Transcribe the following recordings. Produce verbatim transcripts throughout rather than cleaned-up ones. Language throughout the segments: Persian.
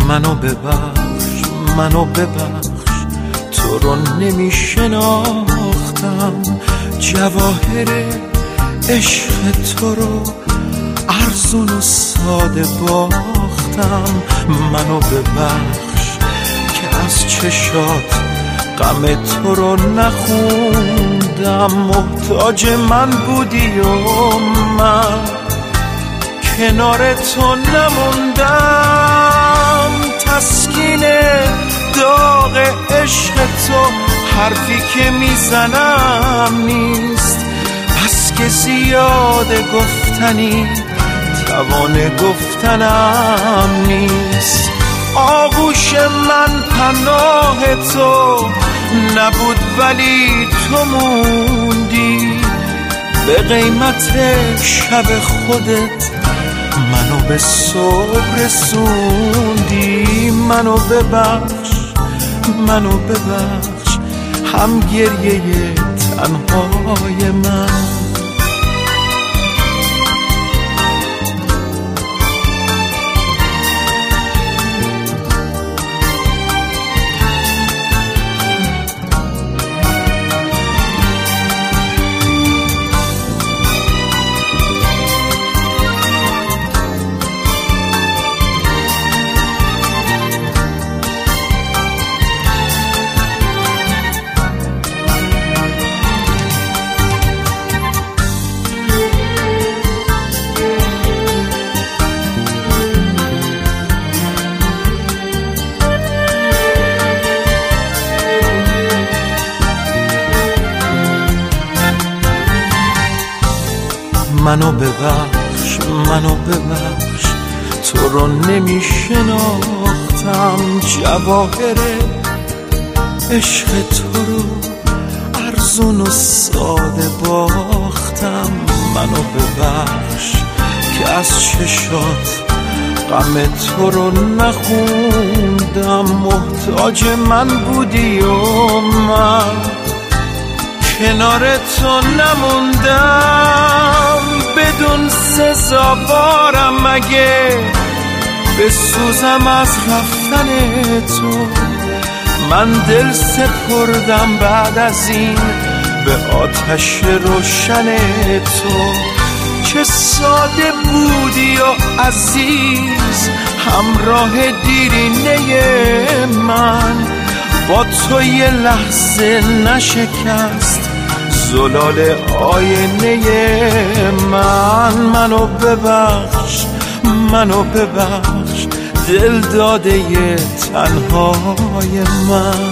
منو ببخش منو ببخش تو رو نمی شناختم، جواهر عشق تو رو ارزون و ساده باختم. منو ببخش که از چشات غم تو رو نخوندم، محتاج من بودی و من کنار تو نموندم. تسکین داغ عشق تو حرفی که میزنم نیست، بس که زیاده گفتنی توان گفتنم نیست. آغوش من پناه تو نبود ولی تو موندی، به قیمت شب خودت منو به صبح رسوندی. منو ببخش منو ببخش هم گریه تنهای من. منو ببخش منو ببخش تو رو نمی شناختم، جواهر عشق تو رو ارزون و ساده باختم. منو ببخش که از چشات غم تو رو نخوندم، محتاج من بودی و من کنار تو نموندم. بدون سزاوارم مگه بسوزم از رفتن تو، من دل سپردم بعد از این به آتش روشن تو. چه ساده بودی و عزیز همراه دیرینه من، با تو یه لحظه نشکست زلال آینه من. منو ببخش منو ببخش دل داده ی تنهای من.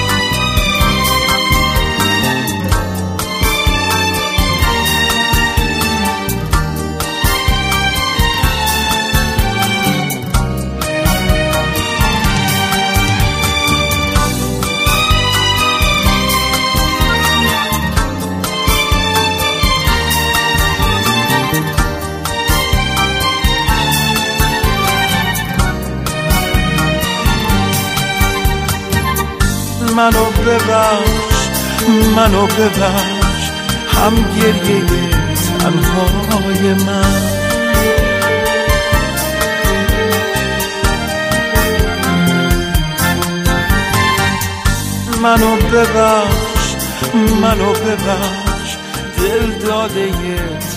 منو ببخش منو ببخش هم گریه تنهای من. منو ببخش منو ببخش دل داده ی